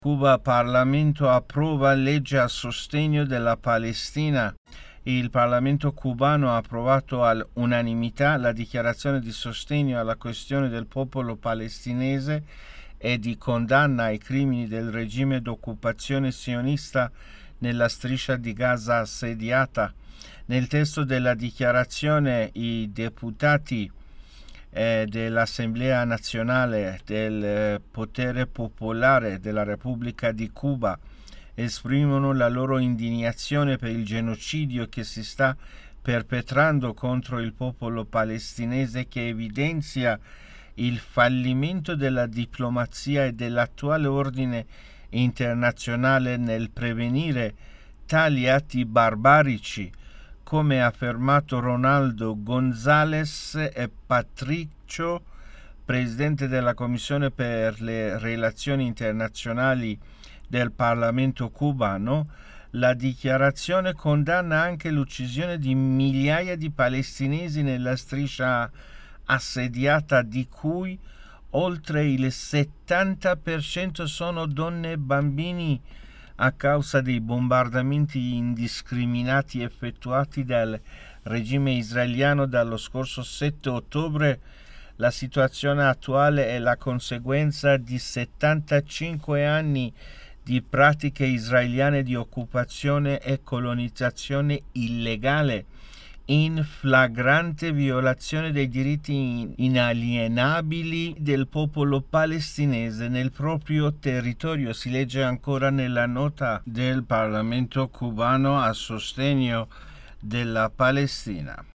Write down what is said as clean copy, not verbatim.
Cuba Parlamento approva legge a sostegno della Palestina. Il Parlamento cubano ha approvato all'unanimità la dichiarazione di sostegno alla questione del popolo palestinese e di condanna ai crimini del regime d'occupazione sionista nella striscia di Gaza assediata. Nel testo della dichiarazione i deputati dell'Assemblea Nazionale del Potere Popolare della Repubblica di Cuba esprimono la loro indignazione per il genocidio che si sta perpetrando contro il popolo palestinese, che evidenzia il fallimento della diplomazia e dell'attuale ordine internazionale nel prevenire tali atti barbarici, come ha affermato Ronaldo González e Patricio, presidente della Commissione per le relazioni internazionali del Parlamento cubano. La dichiarazione condanna anche l'uccisione di migliaia di palestinesi nella striscia assediata, di cui oltre il 70% sono donne e bambini, a causa dei bombardamenti indiscriminati effettuati dal regime israeliano dallo scorso 7 ottobre. La situazione attuale è la conseguenza di 75 anni di pratiche israeliane di occupazione e colonizzazione illegale, in flagrante violazione dei diritti inalienabili del popolo palestinese nel proprio territorio. Si legge ancora nella nota del Parlamento cubano a sostegno della Palestina.